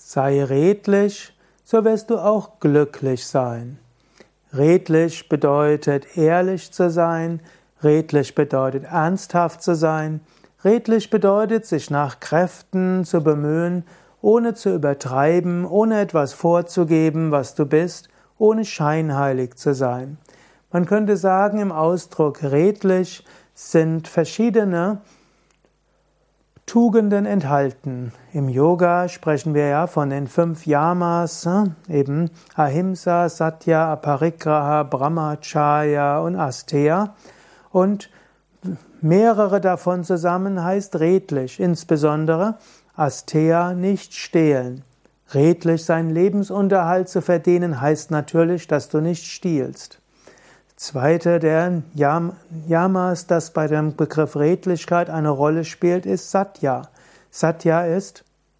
Sei redlich, so wirst du auch glücklich sein. Redlich bedeutet ehrlich zu sein, redlich bedeutet ernsthaft zu sein, redlich bedeutet sich nach Kräften zu bemühen, ohne zu übertreiben, ohne etwas vorzugeben, was du bist, ohne scheinheilig zu sein. Man könnte sagen, im Ausdruck redlich sind verschiedene Tugenden enthalten. Im Yoga sprechen wir ja von den 5 Yamas, eben Ahimsa, Satya, Aparigraha, Brahmacharya und Asteya. Und mehrere davon zusammen heißt redlich, insbesondere Asteya, nicht stehlen. Redlich seinen Lebensunterhalt zu verdienen heißt natürlich, dass du nicht stiehlst. Zweite der Yamas, das bei dem Begriff Redlichkeit eine Rolle spielt, ist Satya. Satya ist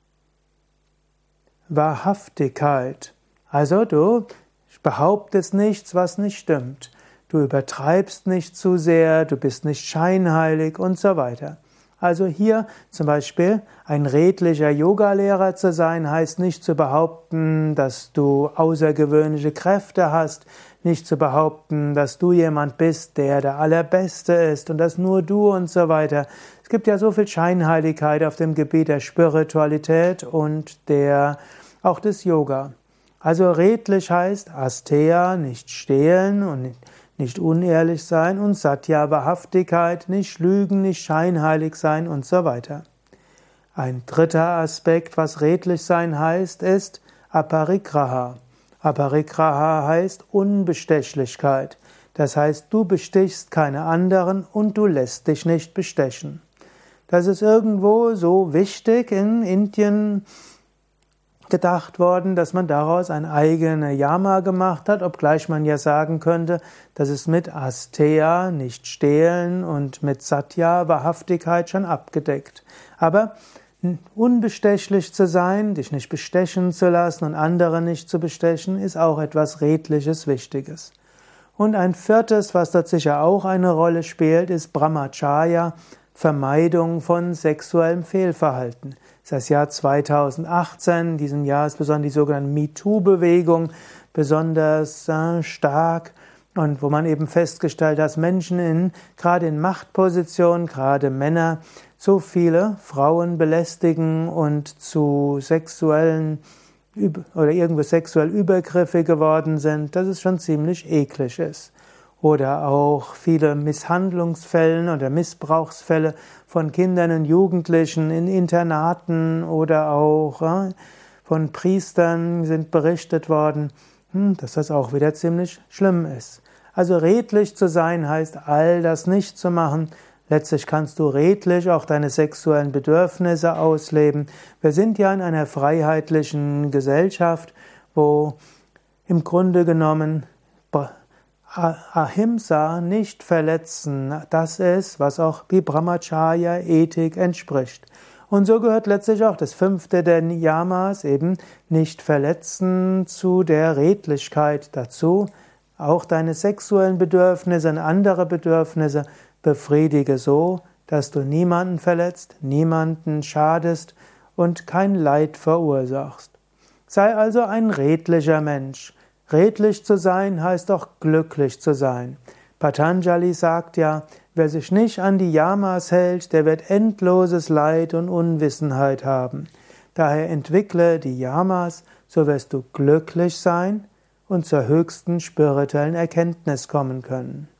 Wahrhaftigkeit. Also du behauptest nichts, was nicht stimmt. Du übertreibst nicht zu sehr, du bist nicht scheinheilig und so weiter. Also hier zum Beispiel ein redlicher Yogalehrer zu sein, heißt nicht zu behaupten, dass du außergewöhnliche Kräfte hast, nicht zu behaupten, dass du jemand bist, der der Allerbeste ist und dass nur du und so weiter. Es gibt ja so viel Scheinheiligkeit auf dem Gebiet der Spiritualität und auch des Yoga. Also redlich heißt Asteya, nicht stehlen und nicht unehrlich sein, und Satya, Wahrhaftigkeit, nicht lügen, nicht scheinheilig sein und so weiter. Ein dritter Aspekt, was redlich sein heißt, ist Aparigraha. Aparigraha heißt Unbestechlichkeit. Das heißt, du bestichst keine anderen und du lässt dich nicht bestechen. Das ist irgendwo so wichtig in Indien gedacht worden, dass man daraus ein eigenes Yama gemacht hat, obgleich man ja sagen könnte, das ist mit Asteya, nicht stehlen, und mit Satya, Wahrhaftigkeit, schon abgedeckt. Aber unbestechlich zu sein, dich nicht bestechen zu lassen und andere nicht zu bestechen, ist auch etwas Redliches, Wichtiges. Und ein viertes, was dort sicher auch eine Rolle spielt, ist Brahmacharya, Vermeidung von sexuellem Fehlverhalten. Das Jahr 2018, in diesem Jahr ist besonders die sogenannte MeToo-Bewegung besonders stark, und wo man eben festgestellt hat, dass Menschen gerade in Machtpositionen, gerade Männer, so viele Frauen belästigen und zu sexuell übergriffig geworden sind, dass es schon ziemlich eklig ist. Oder auch viele Misshandlungsfälle oder Missbrauchsfälle von Kindern und Jugendlichen in Internaten oder auch von Priestern sind berichtet worden, dass das auch wieder ziemlich schlimm ist. Also redlich zu sein heißt, all das nicht zu machen. Letztlich kannst du redlich auch deine sexuellen Bedürfnisse ausleben. Wir sind ja in einer freiheitlichen Gesellschaft, wo im Grunde genommen Ahimsa, nicht verletzen, das ist, was auch die Brahmacharya-Ethik entspricht. Und so gehört letztlich auch das 5. der Yamas, eben nicht verletzen, zu der Redlichkeit dazu. Auch deine sexuellen Bedürfnisse und andere Bedürfnisse befriedige so, dass du niemanden verletzt, niemanden schadest und kein Leid verursachst. Sei also ein redlicher Mensch. Redlich zu sein heißt auch glücklich zu sein. Patanjali sagt ja, wer sich nicht an die Yamas hält, der wird endloses Leid und Unwissenheit haben. Daher entwickle die Yamas, so wirst du glücklich sein und zur höchsten spirituellen Erkenntnis kommen können.